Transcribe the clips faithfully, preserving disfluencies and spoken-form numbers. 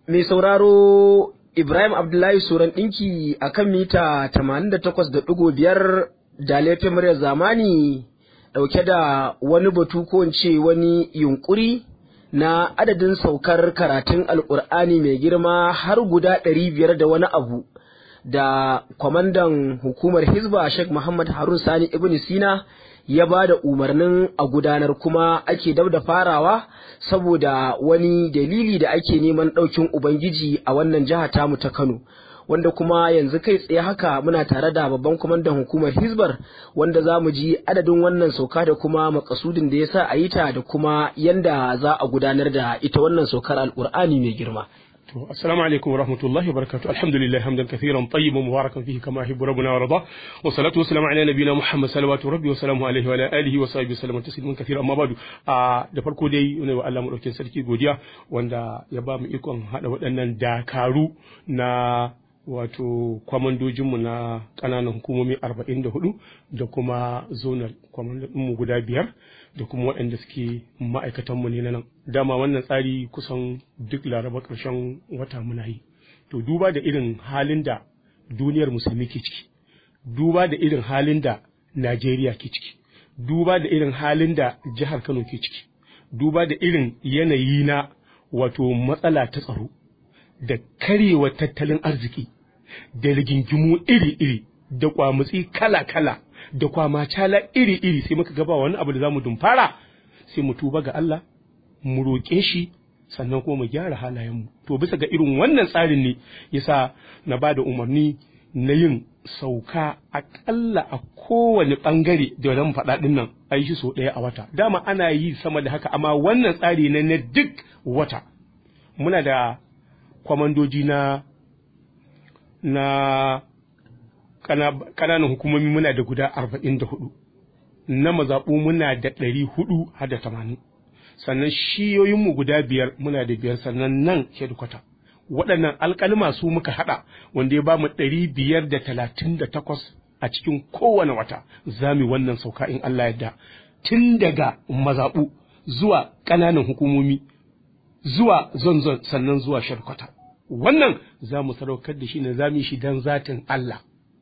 Mai sauraro Ibrahim Abdullahi Suran ɗinki a kan mita tamanin da takwas da ɗigo biyar da laifin muryar zamani ɗauke da wani batu ko ce wani yunƙuri na adadin saukar karatun Alƙur'ani mai girma har guda ɗari biyar da wani abu da kwamandan hukumar Hizba Sheikh Muhammad Harun Sani Ibn Sina ya ba da umarnin a gudanar, kuma ake dab da farawa saboda wani dalili da ake neman ɗaukin Ubangiji a wannan jiha tamu ta Kano, wanda kuma yanzu kai tsaye haka muna tare da babban kwamandan hukumar Hizbar wanda za mu ji adadin wannan sauka da kuma makasudin da ya sa a yi ta da kuma yanda za a gudanar da ita wannan saukar Alƙur'ani mai girma. السلام عليكم ورحمة الله وبركاته. الحمد لله حمدا كثيرا طيبا مباركا فيه كما يحب ربنا ويرضى، والصلاة والسلام على نبينا محمد صلوات ربي وسلامه عليه وعلى آله وصحبه وسلم تسليما كثيرا. أما بعد da farko dai ne wa Allah madaukakin sarki godiya wanda ya ba mu ikon hada waɗannan dakaru na wato kwamandojinmu na ƙananan hukumomi arba'in da hudu da kuma zonal kwamandojinmu guda biyar da kuma waɗanda suke ma'aikatanmu ne na nan. Dama wannan tsari kusan duk laraba ƙarshen wata muna yi. To duba da irin halin da duniyar musulmi ke ciki, duba da irin halin da Najeriya ke ciki, duba da irin halin da jihar Kano ke ciki, duba da irin yanayi na wato matsala ta tsaro da karewa tattalin arziki da rigingimu iri-iri da kwamutsi kala-kala da kwamacala iri-iri, sai muka gaba wani abu da za mu dumfara sai mu tuba ga Allah mu roƙe shi sannan kuma mu gyara halayenmu. To bisa ga irin wannan tsarin ne yasa na ba da umarni na yin sauka aƙalla a kowane ɓangare da zan faɗa ɗin nan a yi shi sau ɗaya a wata. Dama ana yi sama da haka, amma wannan tsari na na duk wata. Muna da kwamandoji na na ƙananan hukumomi muna da guda arba'in da hudu, na mazaɓu muna da ɗari hudu har da tamanin, sannan shiyoyinmu guda biyar muna da biyar, sannan nan hedikwata. Waɗannan alƙalma su muka haɗa wanda ya ba mu ɗari biyar da talatin da takwas a cikin kowane wata. Za mu wannan sauka in Allah yadda, tun daga mazaɓu zuwa ƙananan hukumomi zuwa zonzon sannan zuwa sharkwata. Wannan za mu sadaukar da shi ne, za mu yi shi don zatin Allah.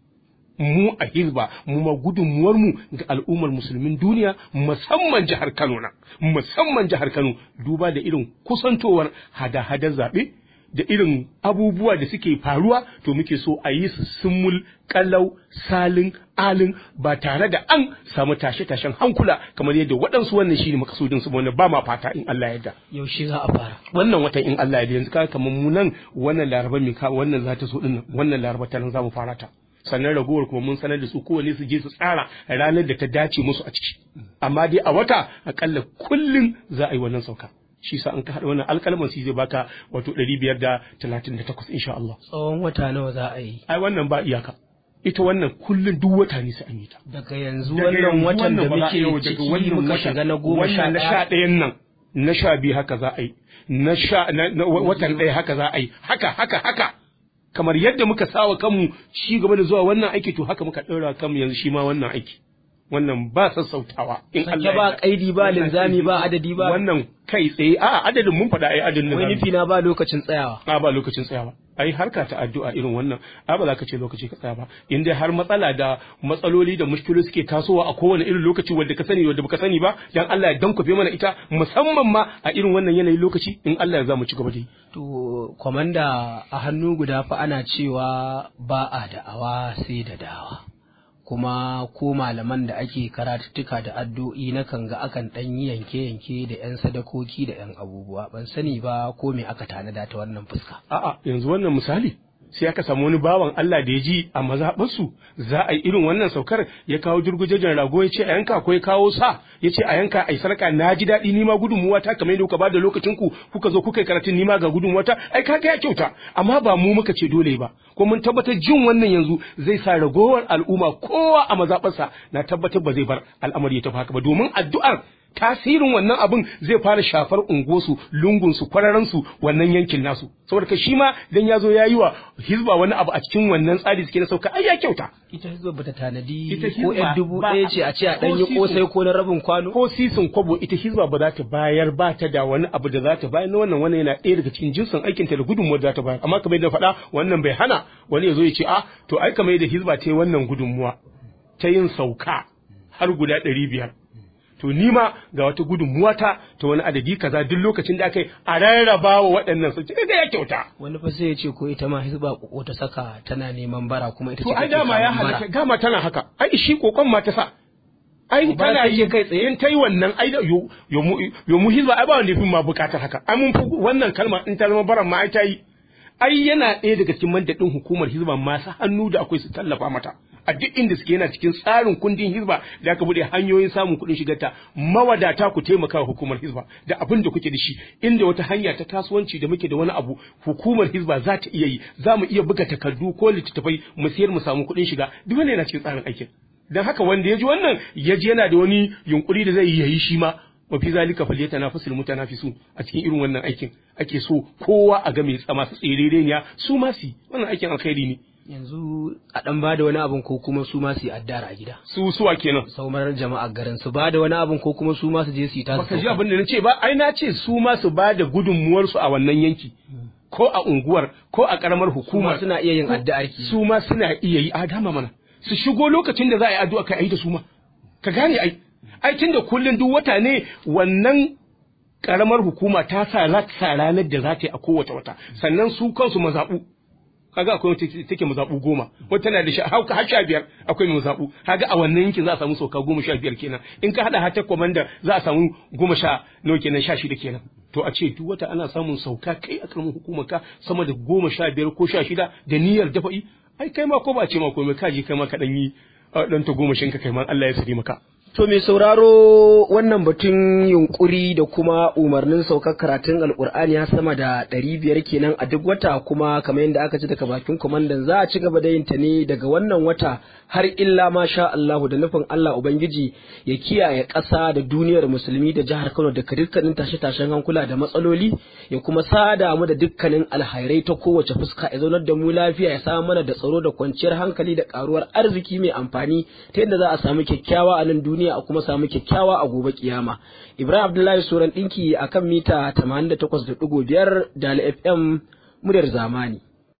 Mu a Hizba mu ma gudunmuwar mu ga al'ummar musulmin duniya, musamman jihar Kano na musamman jihar Kano, duba da irin kusantowar hada-hadar zaɓe da irin abubuwa da suke faruwa. To muke so a yi su sumul kalau salin alin ba tare da an samu tashe-tashen hankula kamar yadda waɗansu wannan shi ne makasudin su, wanda ba ma fata in Allah ya yarda. Yaushe za a fara wannan watan in Allah ya yarda? Yanzu ka kamar mu nan wannan laraba mai ka wannan za ta so din nan, wannan laraba ta nan za mu fara ta, sannan ragowar kuma mun sanar da su kowane su je su tsara ranar da ta dace musu a ciki. Amma dai a wata akalla kullum za a yi wannan sauka. Shi sa an ka haɗa wannan alƙalman shi zai baka wato ɗari biyar da talatin da takwas insha Allah. Tsawon wata nawa za a yi? Ai wannan ba iyaka. Ita wannan kullum duk wata ne sai an yi ta. Daga yanzu wannan watan da muke ciki muka shiga na goma sha ɗaya. Wannan na sha ɗayan nan, na sha biyu haka za a yi, na sha watan ɗaya haka za a yi, haka haka haka. Kamar yadda muka sawa kanmu ci gaba da zuwa wannan aiki, to haka muka ɗaura kanmu yanzu shi ma wannan aiki. Wannan ba sassautawa in Allah ba kaidi ba linzami ba adadi ba wannan kai tsaye. a adadin mun faɗa ai adadin wai nufi na ba lokacin tsayawa. a ba lokacin tsayawa ai harka ta addu'a irin wannan a ba za ka ce lokaci ka tsaya ba, in dai har matsala da matsaloli da mushkiloli suke tasowa a kowane irin lokaci wanda ka sani wanda baka sani ba, dan Allah ya dankofe mana ita musamman ma a irin wannan yanayin lokaci, in Allah ya za mu ci gaba da yi. To komanda, a hannu guda fa ana cewa ba a da'awa sai da dawa, kuma ko malaman da ake karatuttuka da addu'i na kan ga akan ɗan yi yanke-yanke da 'yan sadakoki da 'yan abubuwa, ban sani ba ko me aka tanada ta wannan fuska. A'a yanzu wannan misali sai aka samu wani bawan Allah da ya ji a mazaɓarsu za a yi irin wannan saukar, ya kawo durgujejen rago ya ce a yanka, ko ya kawo sa ya ce a yanka a yi sarka. Na ji daɗi, ni ma gudunmuwa ta kamar yadda kuka ba da lokacin ku kuka zo kuka yi karatun, ni ma ga gudunmuwa ta, ai kaga ya kyauta. Amma ba mu muka ce dole ba, ko mun tabbatar jin wannan yanzu zai sa ragowar al'umma kowa a mazaɓarsa na tabbatar ba zai bar al'amari ya tafi haka ba, domin addu'ar tasirin wannan abin zai fara shafar unguwarsu lungunsu kwararansu wannan yankin nasu saboda ka shi ma dan ya zo ya yi wa hizba wani abu a cikin wannan tsari suke na sauka ai ya kyauta ita hizba bata tanadi ko yan dubu ɗaya ce a ce a ɗan yi kosai ko na rabin kwano ko sisin kwabo ita hizba ba za ta bayar ba ta da wani abu da za ta bayar na wannan wannan yana ɗaya daga cikin jinsin aikin ta da gudunmuwar da za ta bayar amma kamar yadda faɗa wannan bai hana wani ya zo ya ce a to ai kamar yadda hizba ta yi wannan gudunmuwa ta yin sauka har guda ɗari biyar to ni ma ga wata gudunmuwa ta ta wani adadi kaza duk lokacin da aka yi a rarraba wa waɗannan su ce da ya kyauta wani fa sai ya ce ko ita ma hizba ko ta saka tana neman bara kuma ita ce to ai dama ya halaka dama tana haka ai shi kokon ma ta sa ai tana yi kai tsaye in tai wannan ai yo yo mu hizba ai ba wanda yafi ma bukatar haka ai mun fi wannan kalma in ta zama baran ma ai ta yi ai yana ɗaya daga cikin mandadin hukumar hizba masu hannu da akwai su tallafa mata a duk inda suke yana cikin tsarin kundin hizba da aka bude hanyoyin samun kuɗin shigarta mawadata ku taimaka wa hukumar hizba da abin da kuke da shi inda wata hanya ta kasuwanci da muke da wani abu hukumar hizba za ta iya yi za mu iya buga takardu ko littattafai mu siyar mu samu kuɗin shiga duk wannan yana cikin tsarin aikin dan haka wanda ya ji wannan ya ji yana da wani yunkuri da zai yi yayi shi ma wa fi zalika falyatanafasul mutanafisun a cikin irin wannan aikin ake so kowa a ga mai tsama su tserereniya su ma su wannan aikin alkhairi ne yanzu a dan bada wani abun ko kuma su ma su yi addara a gida su suwa kenan saumar jama'a garin su bada wani abun ko kuma su ma su je su yi tasu baka ji abin da nace ba ai na ce su ma su bada gudunmuwar su a wannan yanki ko a unguwar ko a karamar hukuma suna iya yin addu'ar ki su ma suna iya yi a dama mana su shigo lokacin da za a yi addu'a kai ai da su ma ka gane ai ai tunda kullun duk wata ne wannan karamar hukuma ta sa ranar da za ta yi a kowace wata sannan su kansu mazabu kaga akwai wata take mazabu goma wata tana da sha hauka har sha biyar akwai mazabu kaga a wannan yankin za a samu sauka goma sha biyar kenan in ka hada hatta komanda za a samu goma sha nawa kenan sha shida kenan to a ce duk wata ana samun sauka kai a karamin hukumar ka sama da goma sha biyar ko sha shida da niyyar dafa'i ai kai ma ko ba ce ma komai ka je kai ma ka dan yi dan ta goma shin ka kai ma Allah ya sani maka To mai sauraro wannan batun yunkuri da kuma umarnin saukar karatun Alƙur'ani ya sama da ɗari biyar kenan a duk wata kuma kamar yadda aka ci daga bakin kwamandan za a ci gaba da yin ta ne daga wannan wata har illa ma sha Allahu da nufin Allah Ubangiji ya kiyaye ƙasa da duniyar musulmi da jihar Kano daga dukkanin tashe-tashen hankula da matsaloli ya kuma sada mu da dukkanin alhairai ta kowace fuska ya zaunar da mu lafiya ya samu mana da tsaro da kwanciyar hankali da ƙaruwar arziki mai amfani ta yadda za a samu kyakkyawa a nan duniya a kuma samu kyakkyawa a gobe kiyama. Ibrahim Abdullahi Suran ɗinki akan mita tamanin da takwas da ɗigo biyar da F M muryar zamani.